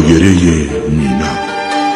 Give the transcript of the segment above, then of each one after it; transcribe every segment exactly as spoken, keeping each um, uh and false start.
دایره مینا.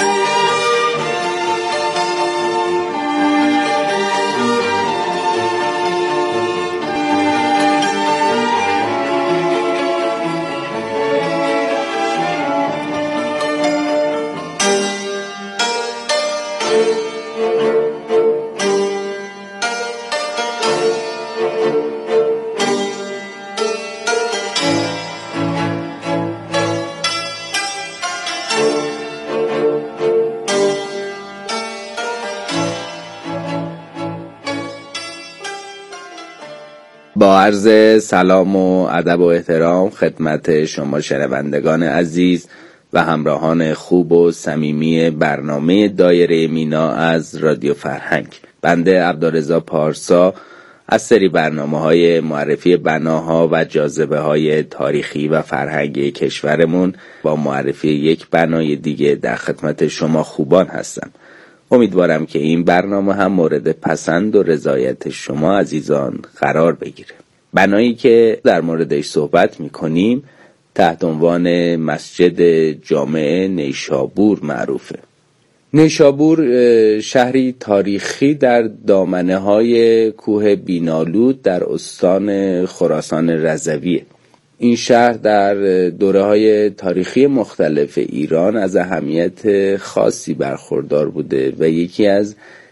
با عرض سلام و ادب و احترام خدمت شما شنوندگان عزیز و همراهان خوب و صمیمی برنامه دایره مینا از رادیو فرهنگ. بنده عبدالرضا پارسا از سری برنامه‌های معرفی بناها و جاذبه‌های تاریخی و فرهنگی کشورمون با معرفی یک بنای دیگه در خدمت شما خوبان هستم. امیدوارم که این برنامه هم مورد پسند و رضایت شما عزیزان قرار بگیره. بنایی که در موردش صحبت می‌کنیم تحت عنوان مسجد جامع نیشابور معروفه. نیشابور شهری تاریخی در دامنه‌های کوه بینالود در استان خراسان رضویه. این شهر در دوره‌های تاریخی مختلف ایران از اهمیت خاصی برخوردار بوده و یکی از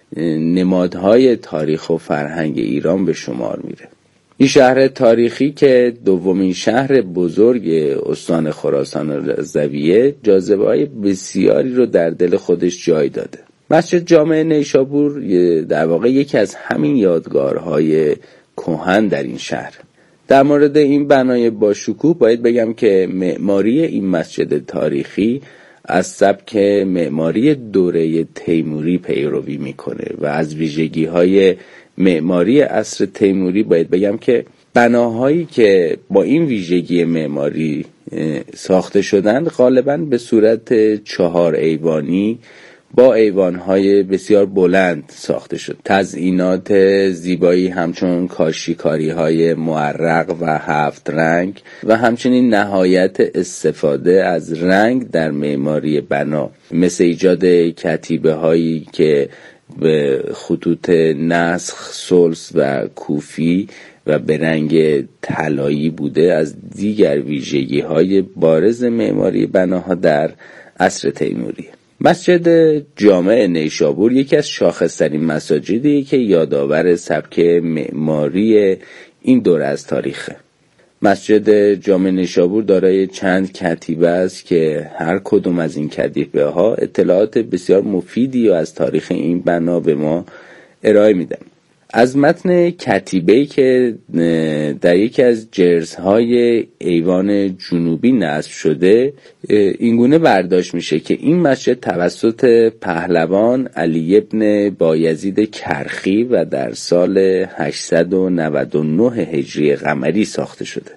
نمادهای تاریخ و فرهنگ ایران به شمار میره. این شهر تاریخی که دومین شهر بزرگ استان خراسان رضویه جاذبه‌های بسیاری رو در دل خودش جای داده. مسجد جامع نیشابور در واقع یکی از همین یادگارهای کهن در این شهر. در مورد این بنای با شکوه باید بگم که معماری این مسجد تاریخی از سبک معماری دوره تیموری پیروی میکنه و از ویژگی‌های معماری عصر تیموری باید بگم که بناهایی که با این ویژگی معماری ساخته شدند غالباً به صورت چهار ایوانی با ایوان‌های بسیار بلند ساخته شد. تزئینات زیبایی همچون کاشیکاری‌های معرق و هفت رنگ و همچنین نهایت استفاده از رنگ در معماری بنا، مثل ایجاد کتیبه‌هایی که به خطوط نسخ، سلس و کوفی و به رنگ طلایی بوده، از دیگر ویژگی‌های بارز معماری بناها در عصر تیموری. مسجد جامع نیشابور یکی از شاخص‌ترین مساجدی که یادآور سبک معماری این دوره از تاریخه. مسجد جامع نیشابور دارای چند کتیبه است که هر کدوم از این کتیبه ها اطلاعات بسیار مفیدی و از تاریخ این بنا به ما ارائه میدن. از متن کتیبه‌ای که در یکی از جرزهای ایوان جنوبی نصب شده اینگونه برداشت میشه که این مسجد توسط پهلوان علی ابن بایزید کرخی و در سال هشتصد و نود و نه هجری قمری ساخته شده.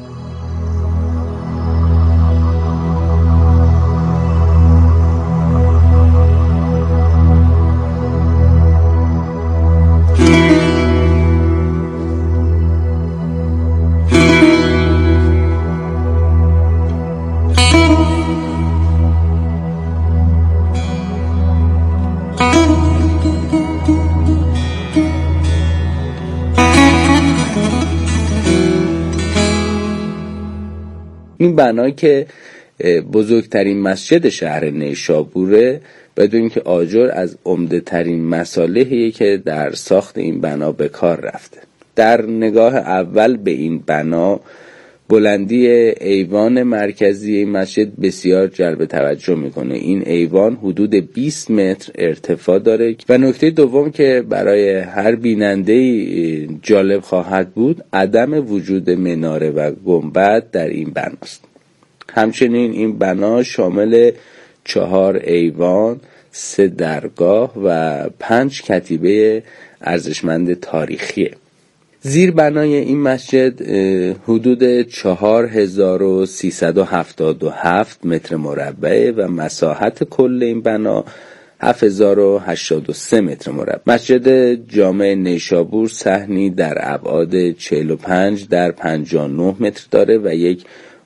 این بنا که بزرگترین مسجد شهر نیشابوره، بدونیم که آجر از عمده ترین مصالحی که در ساخت این بنا به کار رفته. در نگاه اول به این بنا بلندی ایوان مرکزی این مسجد بسیار جلب توجه میکنه. این ایوان حدود بیست متر ارتفاع داره و نکته دوم که برای هر بیننده جالب خواهد بود عدم وجود مناره و گنبد در این بناست. همچنین این بنا شامل چهار ایوان، سه درگاه و پنج کتیبه ارزشمند تاریخیه. زیر بنای این مسجد حدود چهار هزار و سیصد و هفتاد و هفت متر مربع و مساحت کل این بنا هفت هزار و هشتاد و سه متر مربع. مسجد جامع نیشابور صحنی در ابعاد چهل و پنج در پنجاه و نه متر داره و یک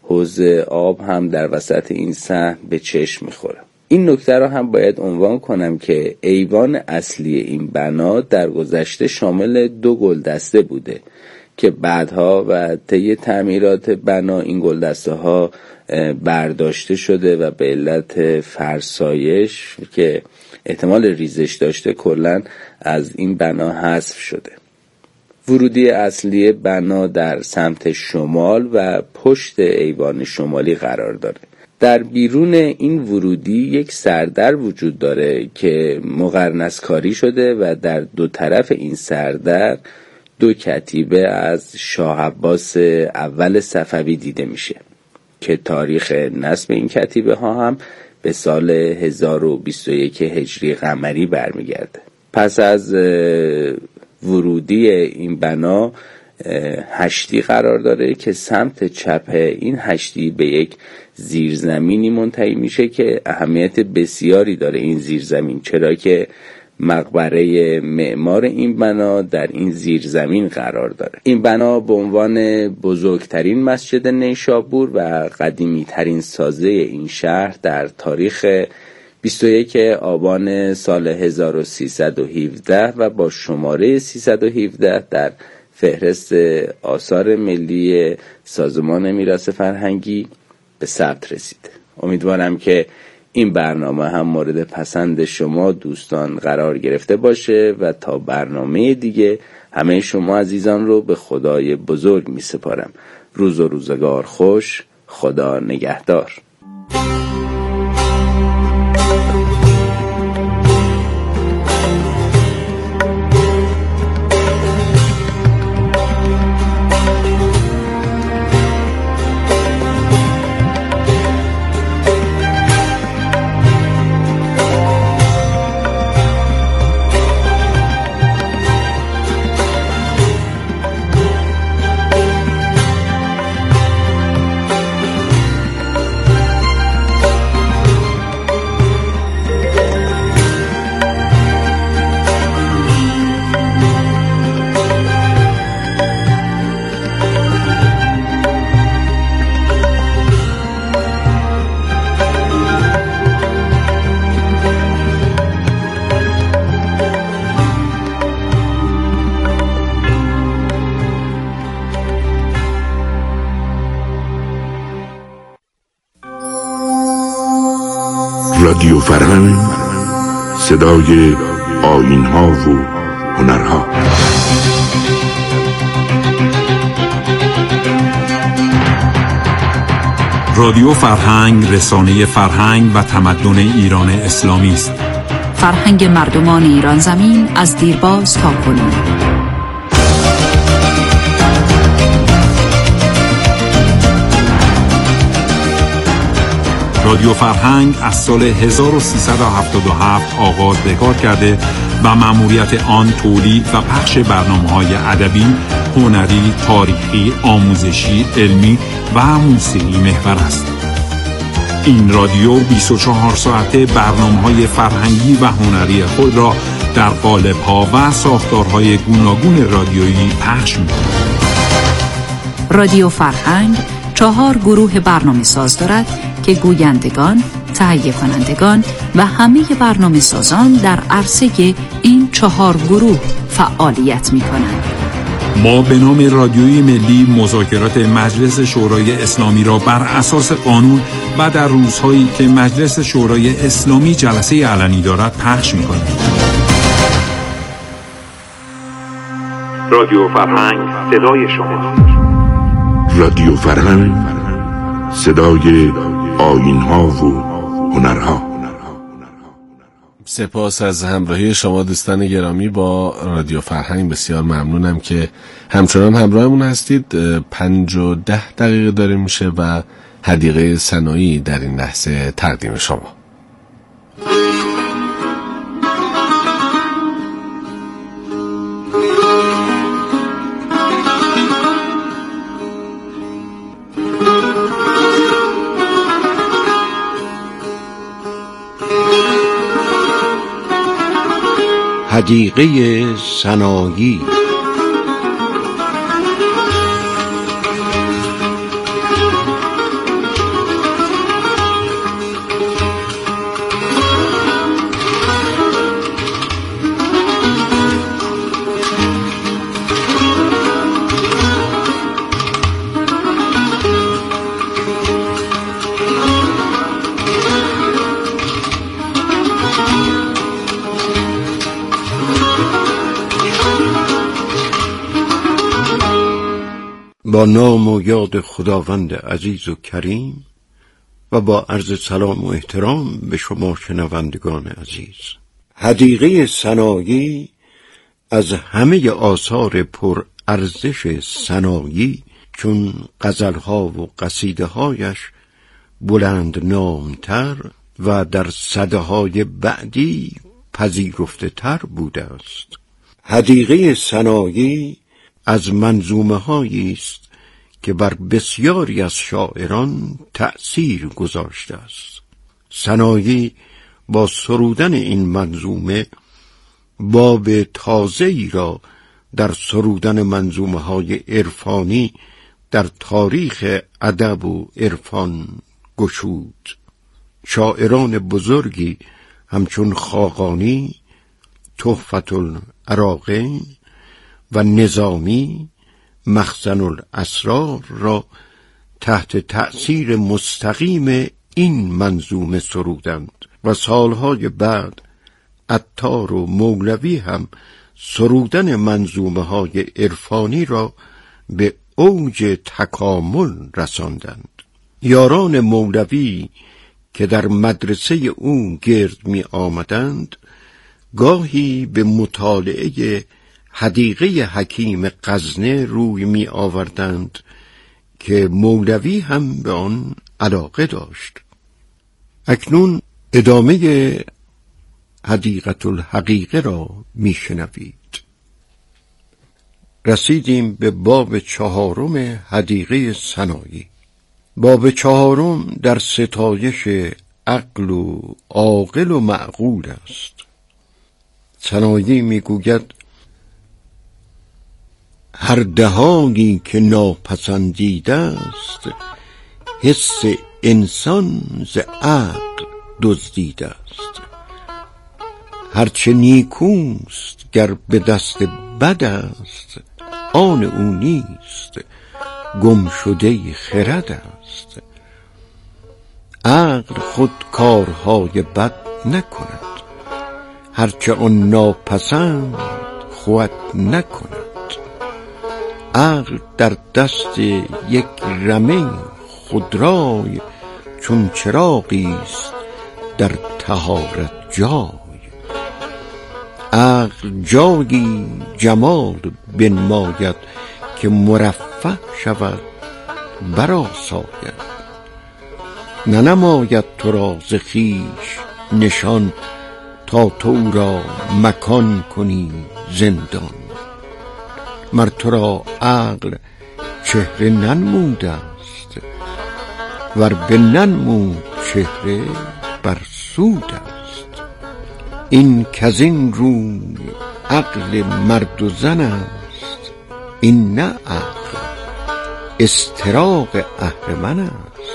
حوض آب هم در وسط این صحن به چشم میخوره. این نکته رو هم باید عنوان کنم که ایوان اصلی این بنا در گذشته شامل دو گلدسته بوده که بعدها و طی تعمیرات بنا این گلدسته ها برداشته شده و به علت فرسایش که احتمال ریزش داشته کلاً از این بنا حذف شده. ورودی اصلی بنا در سمت شمال و پشت ایوان شمالی قرار داره. در بیرون این ورودی یک سردر وجود داره که مقرنس‌کاری شده و در دو طرف این سردر دو کتیبه از شاه عباس اول صفوی دیده میشه که تاریخ نصب این کتیبه ها هم به سال هزار و بیست و یک هجری قمری برمیگرده. پس از ورودی این بنا هشتی قرار داره که سمت چپ این هشتی به یک زیرزمینی منتهی میشه که اهمیت بسیاری داره این زیرزمین، چرا که مقبره معمار این بنا در این زیرزمین قرار داره. این بنا به عنوان بزرگترین مسجد نیشابور و قدیمی ترین سازه این شهر در تاریخ بیست و یک آبان سال هزار و سیصد و هفده و با شماره سیصد و هفده در فهرست آثار ملی سازمان میراث فرهنگی به ثبت رسید. امیدوارم که این برنامه هم مورد پسند شما دوستان قرار گرفته باشه و تا برنامه دیگه همه شما عزیزان رو به خدای بزرگ می سپارم. روز و روزگار خوش. خدا نگهدار. رادیو فرهنگ، صدای آیین‌ها و هنرها. رادیو فرهنگ رسانه فرهنگ و تمدن ایران اسلامی است. فرهنگ مردمان ایران زمین از دیرباز تا کنون. رادیو فرهنگ از سال هزار و سیصد و هفتاد و هفت آغاز به کار کرده و مأموریت آن تولید و پخش برنامه‌های ادبی، هنری، تاریخی، آموزشی، علمی و موسیقی محور است. این رادیو بیست و چهار ساعته برنامه‌های فرهنگی و هنری خود را در قالب‌ها و ساختارهای گوناگون رادیویی پخش می‌کند. رادیو فرهنگ چهار گروه برنامه ساز دارد که گویندگان، تهیه کنندگان و همه برنامه سازان در عرصه این چهار گروه فعالیت می کنند. ما به نام رادیوی ملی مذاکرات مجلس شورای اسلامی را بر اساس قانون و در روزهایی که مجلس شورای اسلامی جلسه علنی دارد پخش می کنیم. رادیو فرهنگ، صدای شما. رادیو فرهنگ، صدای آیین‌ها و هنرها. سپاس از همراهی شما دوستان گرامی با رادیو فرهنگ. بسیار ممنونم که همچنان همراهمون هستید. پنج و ده دقیقه داره میشه و حدیقه سنایی در این لحظه تقدیم شما. حدیقه سنایی. با نام و یاد خداوند عزیز و کریم و با عرض سلام و احترام به شما شنوندگان عزیز. حدیقه سنایی از همه آثار پر ارزش سنایی چون غزلها و قصیده هایش بلند نامتر و در سده‌های بعدی پذیرفته تر بوده است. حدیقه سنایی از منظومه هایی است که بر بسیاری از شاعران تأثیر گذاشته است. سنایی با سرودن این منظومه باب تازه‌ای را در سرودن منظومه های عرفانی در تاریخ ادب و عرفان گشود. شاعران بزرگی همچون خاقانی، تحفة العراقین و نظامی مخزن الاسرار را تحت تأثیر مستقیم این منظومه سرودند و سالهای بعد عطار و مولوی هم سرودن منظومه های عرفانی را به اوج تکامل رساندند. یاران مولوی که در مدرسه او گرد می آمدند گاهی به مطالعه حدیقه حکیم غزنه روی می آوردند که مولوی هم به آن علاقه داشت. اکنون ادامه حدیقة الحقیقه را می شنوید. رسیدیم به باب چهارم حدیقه سنایی. باب چهارم در ستایش عقل و عاقل و معقول است. سنایی می گوید هر دهانی که ناپسندیده است حس انسان ز عقل دزدیده است. هرچه نیکوست گر به دست بد است آن او نیست گم شده خرد است. عقل خود کارهای بد نکند هرچه آن ناپسند خود نکند. عقل در دست یک رمه خودرای چون چراغی است در طهارت جای. عقل جایی جمال بنماید که مرفه شود برآساید. ننماید تو را ز خویش نشان تا تو را مکان کنی زندان. مر تو را عقل چهره ننموده است ور به ننمود چهره بر سود است. این کزین روی عقل مرد و زن است این نه عقل استراق اهرمن است.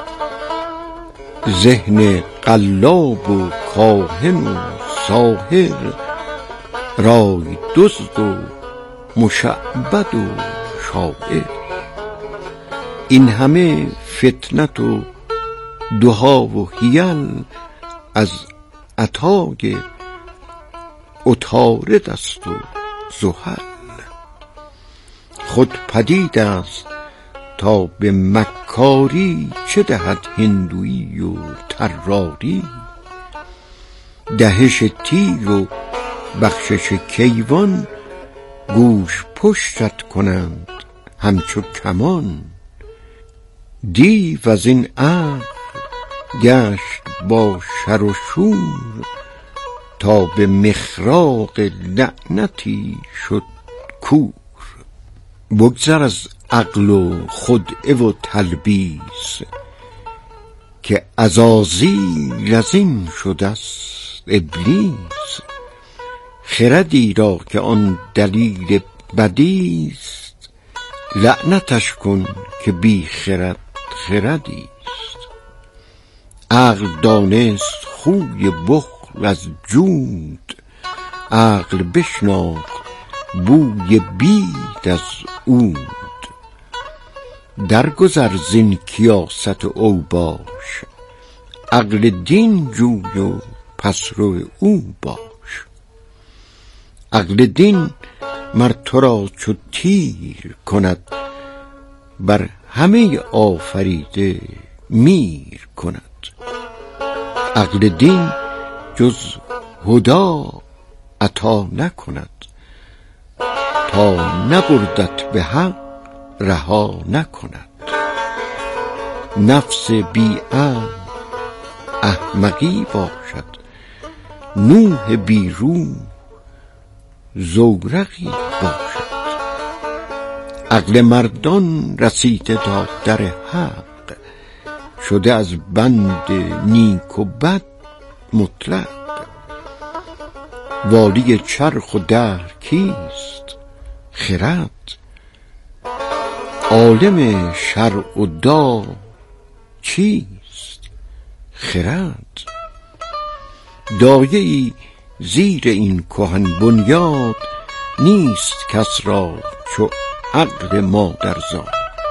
ذهن قلاب و کاهن و ساحر رای دزد و مشعبد و شاعر. این همه فتنت و دها و حیل از عطای عطارد است و زحل. خود پدید است تا به مکاری چه دهد هندویی و طراری. دهش تیر و بخشش کیوان گوش پشتت کنند همچو کمان. دیو از این عقل گشت با شر و شور تا به مخراق لعنتی شد کور. بگذر از عقل و خدعه و تلبیس که عزازیل از این شده است ابلیس. خردی را که آن دلیل بدیست لعنتش کن که بی خرد خردیست. عقل دانست خوی بخل از جود عقل بشناخت بوی بید از عود. درگذر زین کیاست اوباش عقل دین جوی و پس رو او باش. عقل دین مر تو را چو تیر کند بر همه آفریده میر کند. عقل دین جز هدا عطا نکند، تا نبردت به حق رها نکند. نفس بی عقل احمقی باشد، نوح بی روح زورقی باشد. عقل مردان رسیده تا در حق، شده از بند نیک و بد مطلق. والی چرخ و دهر کیست؟ خرد. عالم شرع و دا چیست؟ خرد. دایه‌ای زیر این کهن بنیاد، نیست کس را چو عقل مادرزاد.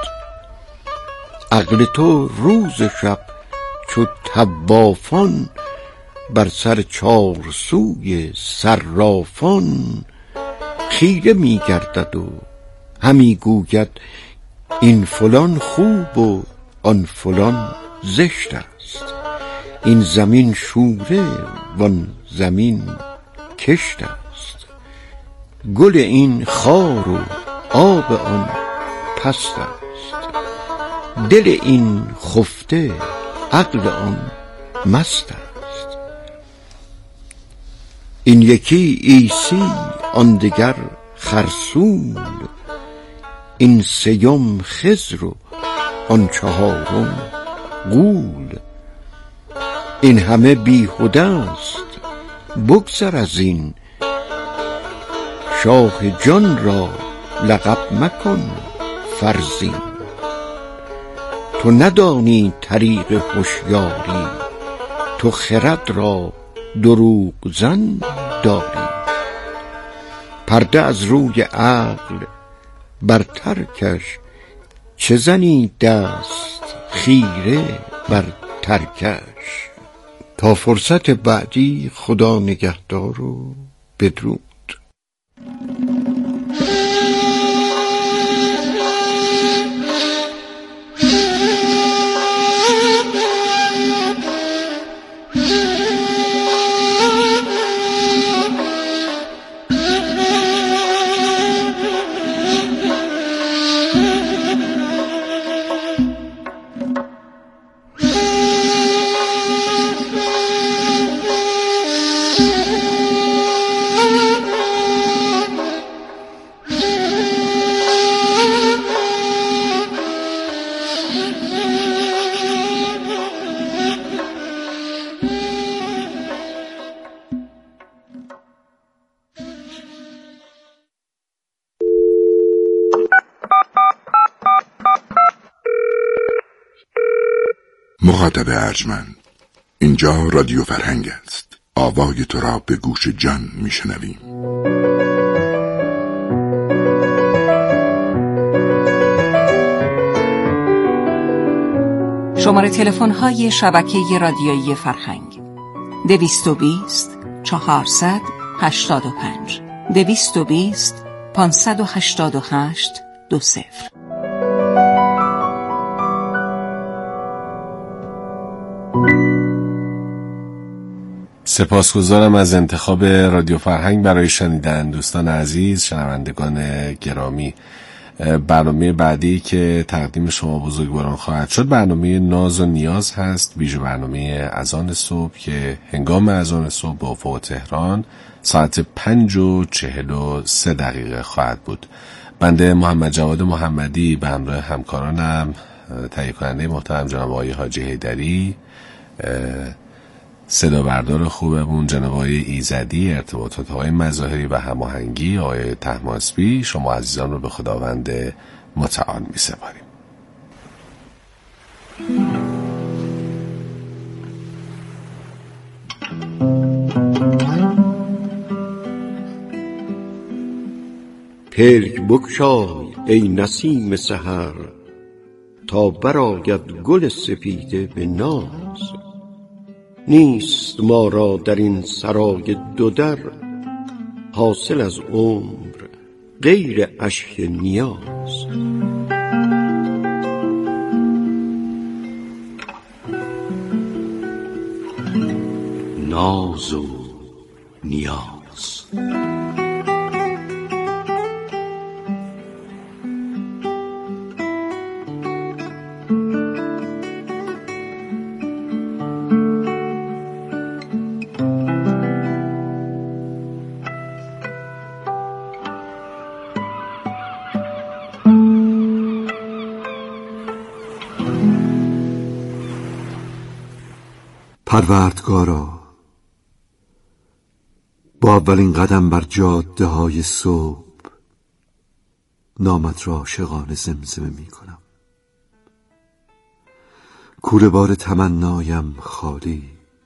عقل تو روز شب چو طوافان، بر سر چار سوی صرافان خیره می گردد و همی گوید این فلان خوب و آن فلان زشت است. این زمین شوره وان زمین کشت است. گل این خار و آب آن پست است. دل این خفته عقل آن مست است. این یکی عیسی آن دگر خرسول، این سیم خضر و آن چهارم غول. این همه بیهوده است بگذر از این، شاه جان را لقب مکن فرزین. تو ندانی طریق هوشیاری، تو خرد را دروغ زن داری. پرده از روی عقل برتر کش، چه زنی دست خیره بر ترکش. تا فرصت بعدی خدا نگهدار و بدرود. مخاطب ارجمند، اینجا رادیو فرهنگ است. آوای تو را به گوش جان میشنویم. شماره تلفن های شبکه رادیویی فرهنگ: دویست و بیست چهارصد هشتاد و پنج دویست و بیست پانصد و هشتاد و هشت دو صفر. سپاسگزارم از انتخاب رادیو فرهنگ برای شنیدن. دوستان عزیز، شنوندگان گرامی، برنامه بعدی که تقدیم شما بزرگواران خواهد شد برنامه ناز و نیاز هست، ویژه برنامه اذان صبح که هنگام اذان صبح با افق تهران ساعت پنج و چهل و سه دقیقه خواهد بود. بنده محمد جواد محمدی به همراه همکارانم، تهیه کننده محترم جناب آقای حاجی حیدری، صدا بردار خوبمون جناب آقای ایزدی، ارتباطات آقای مظاهری و هماهنگی آقای طهماسبی، شما عزیزان رو به خداوند متعال می سپاریم. پلک بگشای ای نسیم سحر، تا برآید گل سپیده به ناز. نیست ما را در این سرای دو در، حاصل از عمر غیر اشک نیاز. ناز و نیاز. پروردگارا، با اولین قدم بر جاده های صبح نامت را عاشقانه زمزمه می کنم. کوره بار تمنایم خالی،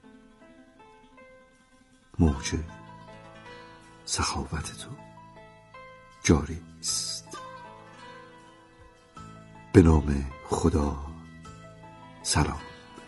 موج سخاوت تو جاری است. به نام خدا سلام.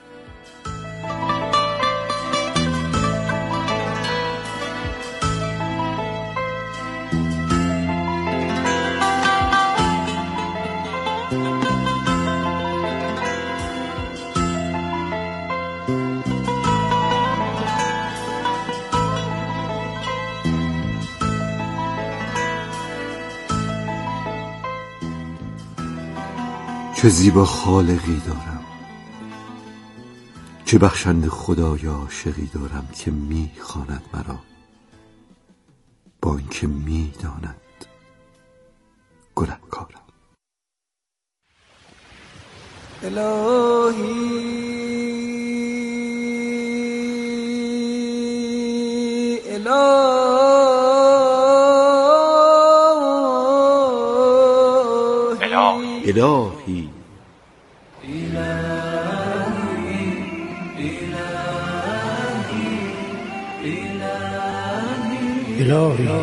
چه زیبا خالقی دارم، چه بخشنده خدای عاشقی دارم که می خواند مرا، با اینکه می داند گنهکارم. الهی الهی الهی الهی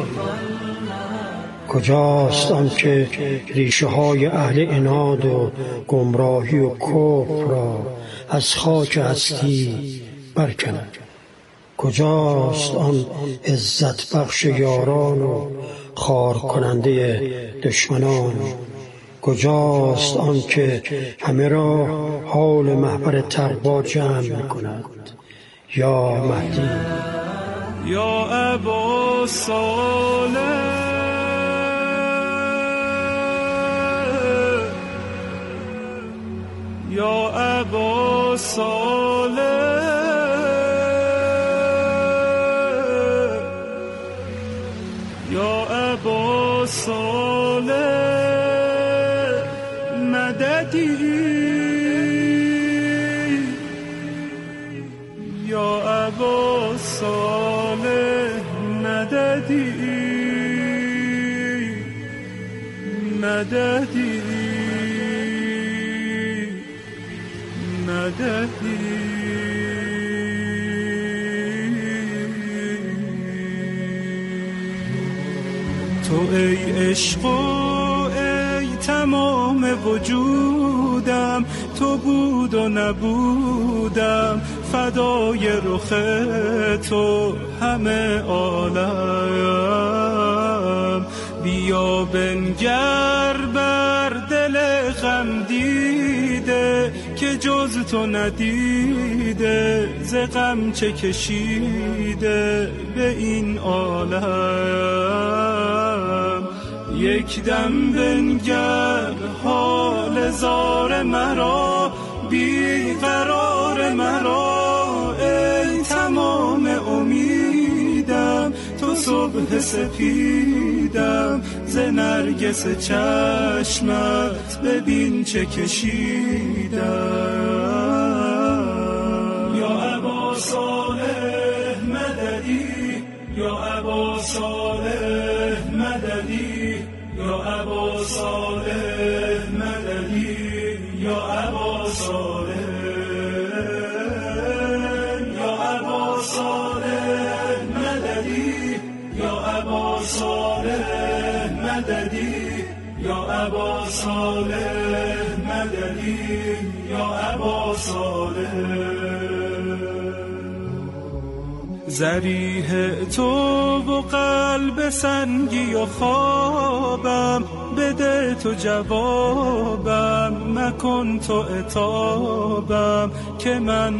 کجاست آن که ریشه های اهل عناد و گمراهی و کفر را از خاک هستی برکند؟ کجاست آن عزت بخش یاران و خار کننده دشمنان؟ کجاست آن که همه را حال محور تقوا جمع می کند؟ یا مهدی، یا ابا صالح، یا ابا صالح، یا ابا صالح، مددی یا ابا صالح، مددی مددی مددی. تو ای عشق و ای تمام وجودم، تو بود و نبودم، فدای رخ تو همه عالم. بیا بنگر بر دل غم دیده که جز تو ندیده، ز غم چه کشیده به این عالم. یک دم بنگر حال زار مرا، بی قرار مرا، ای تمام امیدم، تو صبح سپیدم، ز نرگس چشمت ببین چه کشیدم. یا ابا صالح مددی، یا ابا صالح مددی، یا ابا صالح مددی، یا ابا صالح، یا ابا صالح مددی، یا ابا صالح مددی، یا ابا صالح مددی، یا ابا صالح. ذریح تو و قلب سنگی و خوابم، بده تو جوابم، مکن تو عتابم که من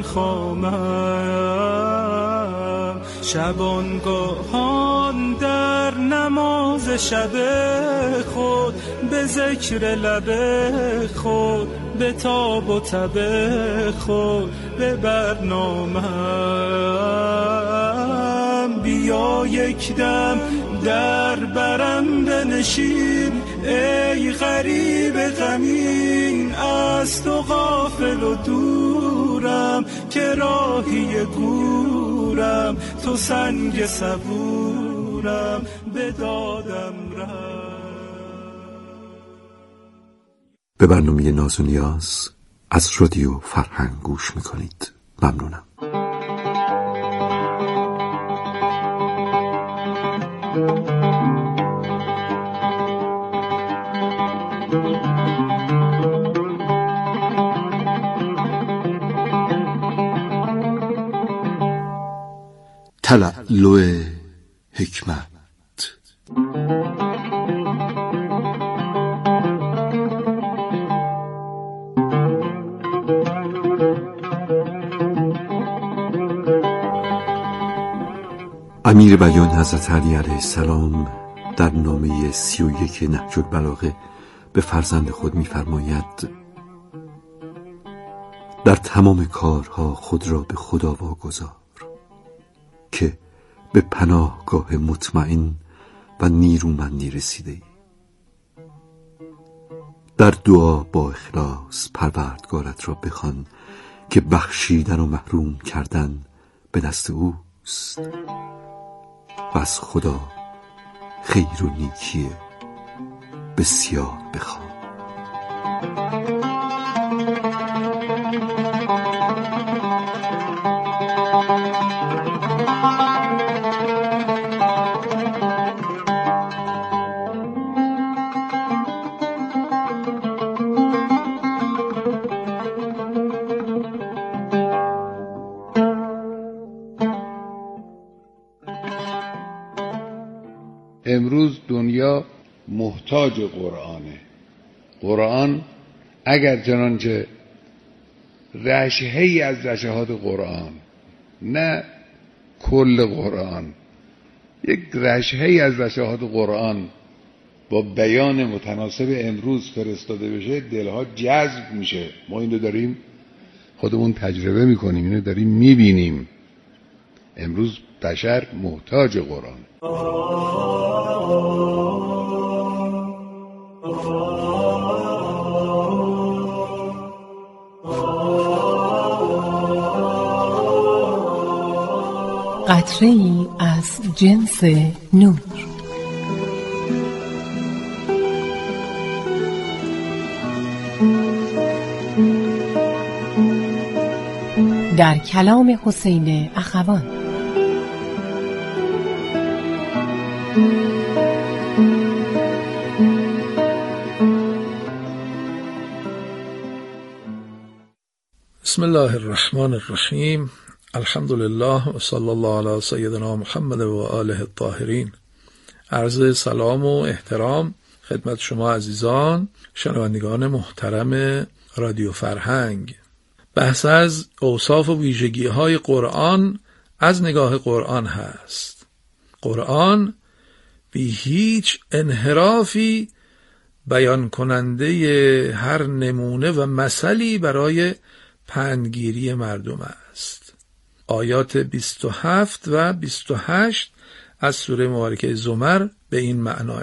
خامم. شبانگاهان در نماز شب خود، به ذکر لب خود، به تاب و تب خود، به برنامه‌ام. بیا یک دم در برم بنشین، ای غریب غمین، از تو غافل و دورم، که راهی گورم، تو سنگ صبورم، به دادم رم. به برنامه ناز و نیاز از رادیو فرهنگ گوش میکنید. ممنونم. تلألؤ حکمت. امیر بیان حضرت علی علیه السلام در نامه سی و یک نهج البلاغه به فرزند خود می‌فرماید: در تمام کارها خود را به خدا واگذار که به پناهگاه مطمئن و نیرومندی رسیده ای. در دعا با اخلاص پروردگارت را بخوان که بخشیدن و محروم کردن به دست اوست و از خدا خیر و نیکی بسیار بخواه. امروز دنیا محتاج قرآنه. قرآن اگر چنانچه رشحه‌ای از رشحات قرآن، نه کل قرآن، یک رشحه‌ای از رشحات قرآن با بیان متناسب امروز فرستاده بشه، دلها جذب میشه. ما اینو داریم خودمون تجربه میکنیم، اینو داریم میبینیم. امروز بشر محتاج قرآن. قطره‌ای از جنس نور. در کلام حسین اخوان. بسم الله الرحمن الرحیم. الحمد لله و صلی الله علی سیدنا محمد و آله الطاهرین. عرض سلام و احترام خدمت شما عزیزان شنوندگان محترم رادیو فرهنگ. بحث از اوصاف و ویژگی های قرآن از نگاه قرآن هست. قرآن بی هیچ انحرافی بیان کننده هر نمونه و مثلی برای پندگیری مردم است. آیات بیست و هفت و بیست و هشت از سوره مبارکه زمر به این معنی